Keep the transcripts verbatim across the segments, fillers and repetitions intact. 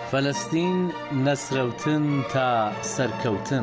فەلەستین نەسرەوتن تا سەرکەوتن.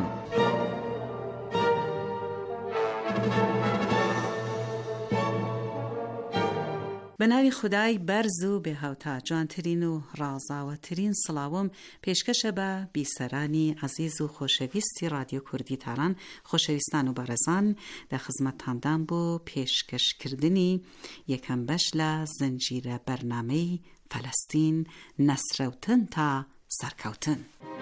بە ناوی خودای بەرز و بێهاوتا جوانترین و ڕازاوەترین سڵاوم پێشکەشە بە بیسەرانی عەزیز و خۆشەویستی رادیۆ کوردی تاران. خۆشەویستان و بەڕێزان، لە خزمەتتاندان بۆ پێشکەشکردنی یەکەم بەش لە زنجیرە بەرنامەی فەلەستین نەسرەوتن تا سەرکەوتن.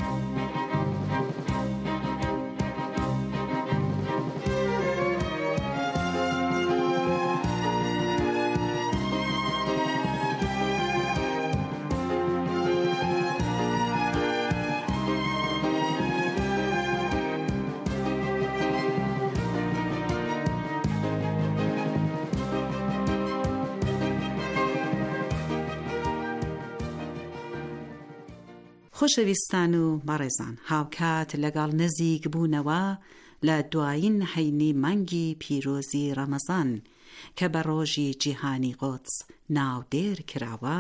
خۆشەویستان و بەڕێزان، هاوکات لەگەڵ نزیک بوونەوە لە دوایین هەینی مانگی پیرۆزی ڕەمەزان کە بە ڕۆژی جیهانی قودس ناودێر کراوە،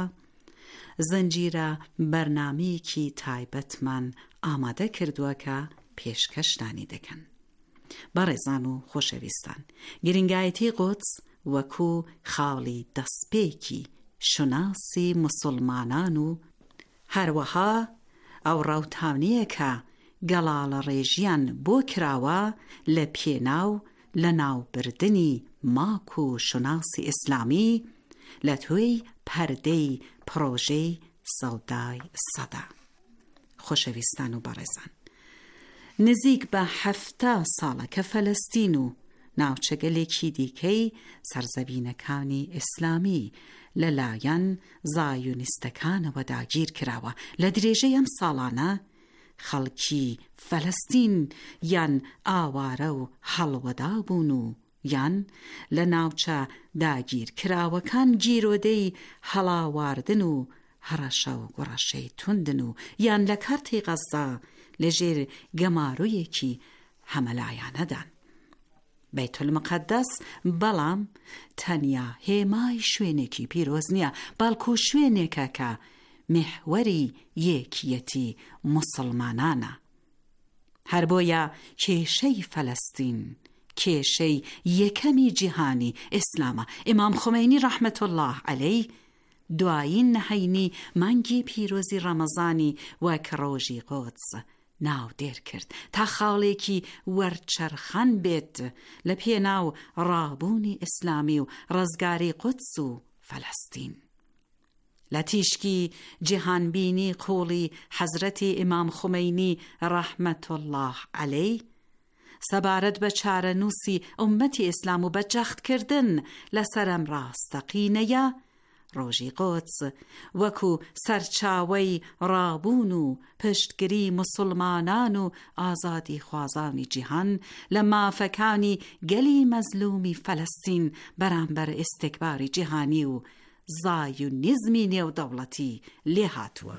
زنجیرە بەرنامەیەکی تایبەتمان ئامادە کردووە کە پێشکەشتانی دەکەن. بەڕێزان و خۆشەویستان، گرنگایەتی قودس وەکو خاڵی دەستپێکی شوناسی موسڵمانان و هەروەها ئەو ڕاوتاونەیە کە گەڵاڵە ڕێژیان بۆ کراوە لە پێناو لە ناوبردنی ماک و شوناسی ئیسلامی لە توێی پەردەی پرۆژەی سەودای سەدا. خۆشەویستان و بەڕێزان، نزیک بە هەفتە ساڵە کە فەلەستین و ناوچەگەلێکی دیکەی سەرزەوینەکانی ئیسلامی لەلایەن زایونیستەکانەوە داگیر کراوە. لە درێژەی ئەم ساڵانە خەڵکی فەلەستین یان ئاوارە و هەڵوەدا بوون و یان لە ناوچە داگیر کراوەکان گیرۆدەی هەڵاواردن و هەڕەشە و گوڕەشەی توندن و یان لە کارتی غەزا لەژێر گەمارویەکی هەمەلایانەدان. بەیت المقدس بەڵام تەنیا هێمای شوێنێکی پیرۆز نییە، بەڵکو شوێنێکە کە محوەری یەکیەتی موسڵمانانە. هەر بۆیە کێشەی فەلەستین کێشەی یەکەمی جیهانی ئیسلامە. ئیمام خومینی ڕەحمەت الله عەلەیه دوایین هەینی مانگی پیرۆزی ڕەمەزانی وەک ڕۆژی قودس ناو دێر کرد تا خاڵێکی وەرچەرخەن بێت لە پێناو ڕابوونی ئیسلامی و ڕزگاری قودس و فەلەستین. لە تیشکی جیهانبینی قوڵی حەزرەتی ئیمام خومینی ڕەحمەت الله عەلەیه سەبارەت بە چارەنووسی ئوممەتی ئیسلام و بەجەختکردن لەسەر ئەم ڕاستەقینەیە، ڕۆژی قودس وەکو سەرچاوەی ڕابوون و پشتگیری موسڵمانان و ئازادی خوازانی جیهان لە مافەکانی گەلی مەزلومی فەلەستین بەرامبەر ئیستیکباری جیهانی و زایونیزمی نێودەوڵەتی لێ هاتووە.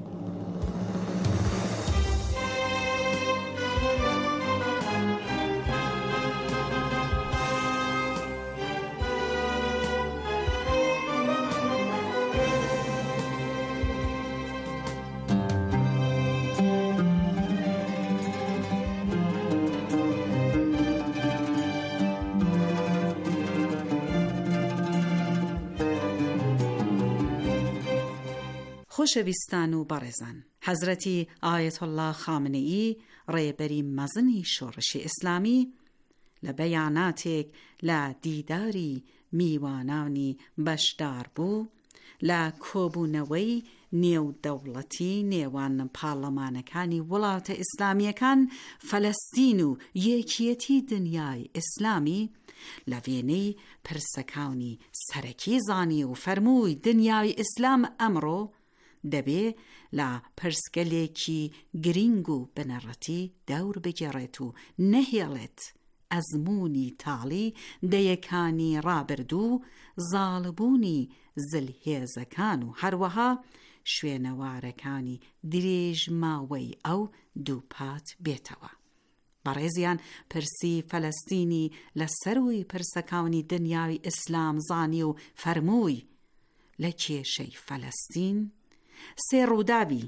خۆشەویستان و بەڕێزان، حەزرەتی ئایەت الله خامنەئی ڕێبەری مەزنی شۆڕشی ئیسلامی لە بەیاناتێک لە دیداری میوانانی بەشدار بوو لە کۆبوونەوەی نێودەوڵەتی نێوان پاڵەمانەکانی وڵاتە ئیسلامیەکان فەلەستین و یەکیەتی دنیای ئیسلامی لە وێنەی پرسەکانی سەرەکی زانی و فەرمووی دنیای ئیسلام ئەمڕۆ دەبێ لە پرسگەلێکی گرنگ و بنەڕەتی دەور بگێڕێت و نەهێڵێت ئەزموونی تاڵی دەیەکانی ڕابردوو، زاڵبوونی زلهێزەکان و هەروەها شوێنەوارەکانی درێژماوەی ئەو دووپات بێتەوە. بەڕێزیان، پرسی فەلەستینی لە سەروی پرسەکانی دنیای ئیسلام زانی و فەرمووی لە کێشەی فەلەستین سێ ڕووداوی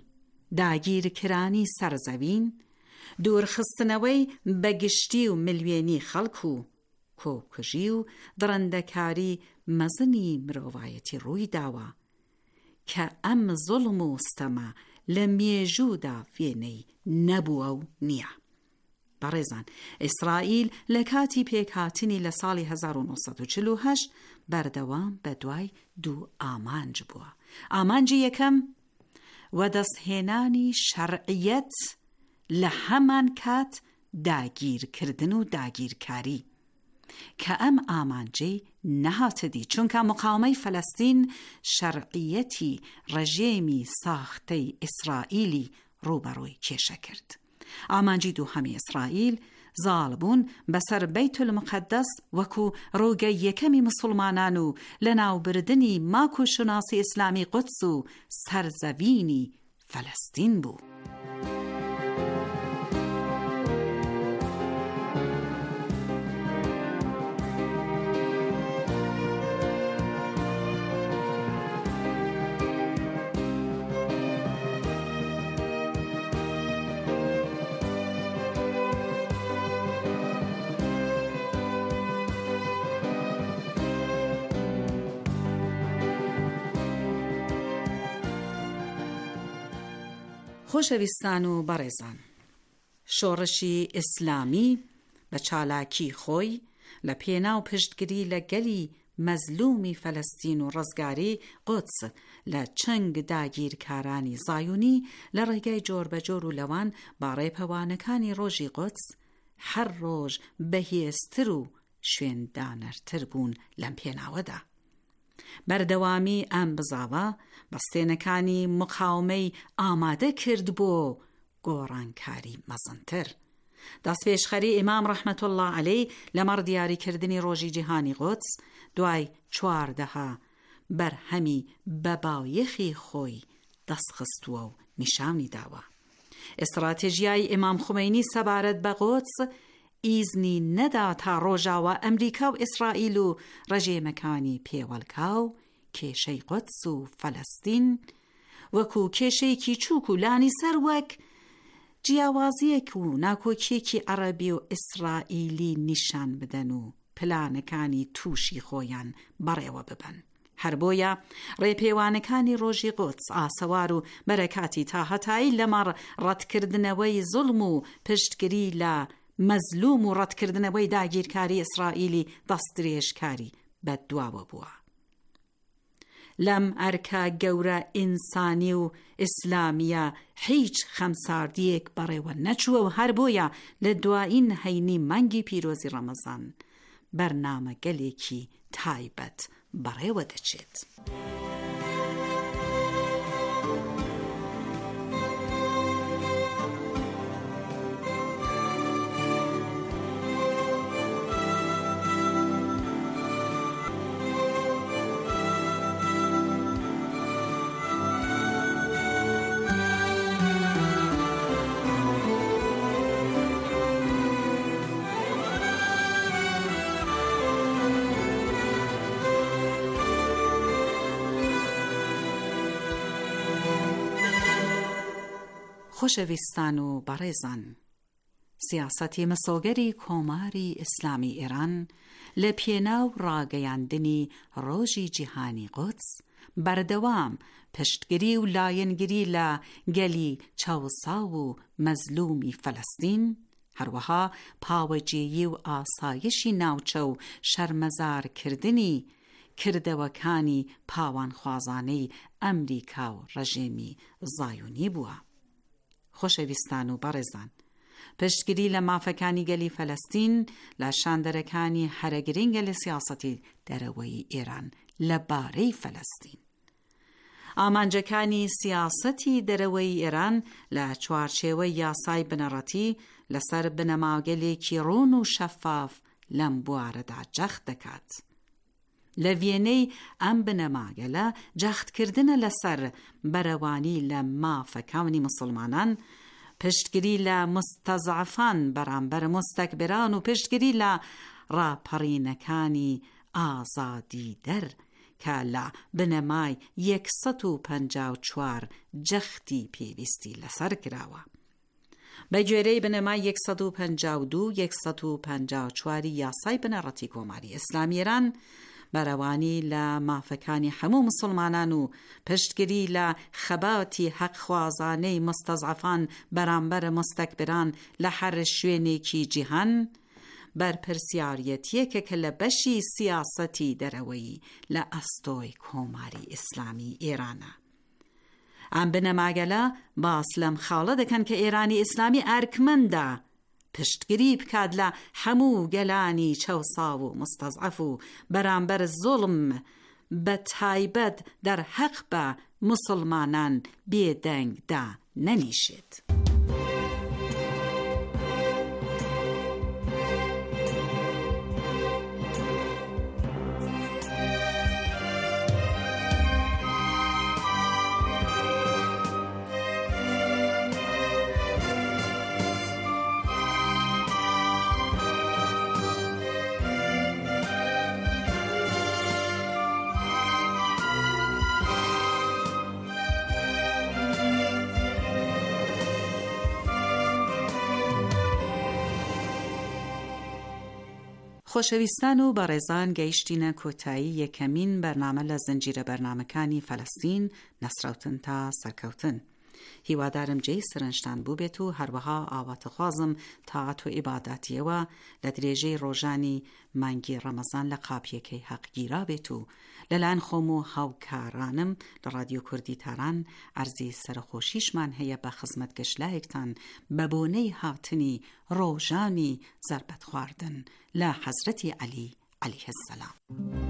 داگیرکرانی سەرزەوین، دوورخستنەوەی بەگشتی و ملوێنی خەڵک و کۆکوژی و دڕندەکاری مەزنی مرۆڤایەتی ڕووی داوە کە ئەم زوڵم و ستەمە لە مێژوودا فێنەی نەبووە و نییە. بەڕێزان، ئیسرائیل لە کاتی پێکهاتنی لە ساڵی هەزار و نۆسەد و چل و هەشت بەردەوام بە دوای دوو ئامانج بووە. ئامانجی یەکەم وەدەستهێنانی شەرعیەت لە هەمان کات داگیرکردن و داگیرکاری کە ئەم ئامانجەی نەهاتەدی، چونکە مقاومەی فەلەستین شەرعیەتی ڕژێمی ساختەی ئیسرائیلی ڕوبەڕووی کێشە کرد. ئامانجی دووهەمی ئیسرائیل زاڵبوون بەسەر بەیت المقدس وەکو ڕووگەی یەکەمی مسلمانان و لە ناوبردنی ماک و شناسی ئیسلامی قودس و سەرزەوینی فەلەستین بوو. خۆشەویستان و بەڕێزان، شۆڕشی ئیسلامی بە چالاکی خۆی لە پێناو پشتگیری لە گەلی مەزلومی فەلەستین و ڕزگاری قودس لە چنگ داگیرکارانی زایونی لە ڕێگای جۆربەجۆر و لەوان با ڕێپەوانەکانی ڕۆژی قودس هەر ڕۆژ بەهێزتر و شوێندانەرتر بوون لەم پێناوەدا. بەردەوامی ئەم بزاوە بەستێنەکانی مقاومەی ئامادە کرد بۆ گۆڕانکاری مەزنتر. دەستپێشخەری ئیمام ڕەحمەت الله عەلەیه لەمەڕ دیاریکردنی ڕۆژی جیهانی قودس دوای چواردەها بەرهەمی بەباویەخی خۆی دەستخستووە و نیشانی داوە. ئستراتێژیای ئیمام خومەینی سەبارەت بە قودس ئیزنی نەدا تا ڕۆژاوە ئەمریکا و ئیسرائیل و ڕژێمەکانی پێوەڵکا و کێشەی قودس و فەلەستین وەکو کێشەیەکی چووک و لانی سەر وەک جیاوازیەک و ناکۆکیەکی عەرەبی و ئیسرائیلی نیشان بدەن و پلانەکانی تووشی خۆیان بەڕێوە ببن. هەر بۆیە ڕێپێوانەکانی ڕۆژی قودس ئاسەوار و بەرەکاتی تاهەتایی لەمەڕ ڕەتکردنەوەی زوڵم و پشتگیری لە مەزلوم و ڕەتکردنەوەی داگیرکاری ئیسرائیلی دەستدرێژکاری بەدواوە بووە. لەم ئەرکە گەورە ئینسانی و ئیسلامیە هیچ خەمساردیەک بەڕێوە نەچووە و هەر بۆیە لە دوایین هەینی مانگی پیرۆزی ڕەمەزان بەرنامە گەلێکی تایبەت بەڕێوە دەچێت. خۆشەویستان و بەڕێزان، سیاسەتی مسۆگەری کۆماری ئیسلامی ئێران لە پێناو ڕاگەیاندنی ڕۆژی جیهانی قودس بەردەوام پشتگیری و لایەنگیری لە گەلی چاوساو و مەزلومی فەلەستین، هەروەها پاوەجێیی و ئاسایشی ناوچە و شەرمەزارکردنی کردەوەکانی پاوانخوازانەی ئەمریکا و ڕژێمی زایونی بووە. خۆشەویستان و بەڕێزان، پشتگیری لە مافەکانی گەلی فەلەستین لە شاندەرەکانی هەرەگرنگە لە سیاسەتی دەرەوەی ئێران لەبارەی فەلەستین. ئامانجەکانی سیاسەتی دەرەوەی ئێران لە چوارچێوەی یاسای بنەڕەتی لەسەر بنەماگەلێکی ڕوون و شەفاف لەم بوارەدا جەخت دەکات. لە وێنەی ئەم بنەماگەلە جەختکردنە لەسەر بەرەوانی لە مافەکانی مسلمانان، پشتگیری لە مستەزعفان بەرامبەر مستەکبران و پشتگیری لە ڕاپەڕینەکانی ئازادی دەر کە لە بنەمای یەکسەد و پەنجا و چوار جەختی پێویستی لەسەر کراوە. بە گوێرەی بنەمای یەکسەد و پەنجا و دوو یەکسەد و پەنجا و چواری یاسای بنەڕەتی کۆماری ئیسلامی ئێران بەڕەوانی لە مافەکانی هەموو مسلمانان و پشتگیری لە خەباتی حەقخوازانەی مستەزعفان بەرامبەر مستەکبران لە هەر شوێنێکی جیهان بەرپرسیارەتیەکە کە لە بەشی سیاسەتی دەرەوەی لە ئەستۆی کۆماری ئیسلامی ئێرانە. ئەم بنەماگەلە باس لەم خاڵە دەکەن کە ئێرانی ئیسلامی ئەرکمەندە پشتگیری بکات لە هەموو گەلانی چەوسا و مستەزعف و بەرامبەر زوڵم بە تایبەت دەرحەق بە مسلمانان بێدەنگدا نەنیشێت. خۆشەویستان و بەڕێزان گەیشتینە کۆتایی یەکەمین بەرنامە لە زنجیرە بەرنامەکانی فەلەستین نەسراوتن تا سەرکەوتن. هیوادارم جێی سەرنجتان بوو بێت و هەروەها ئاواتەخوازم تاعەت و ئیباداتیەوە لە درێژەی ڕۆژانی مانگی ڕەمەزان لە قاپیەکەی حەقگیرا بێت و لەلایەن خۆم و هاوکارانم لە رادیۆ کوردی تاران ئەرزی سەرخۆشیشمان هەیە بە خزمەت گەشتلایەکتان بە بۆنەی هاتنی ڕۆژانی زەربەت خواردن لە حەزرەتی عەلی عەلەیه السەلام.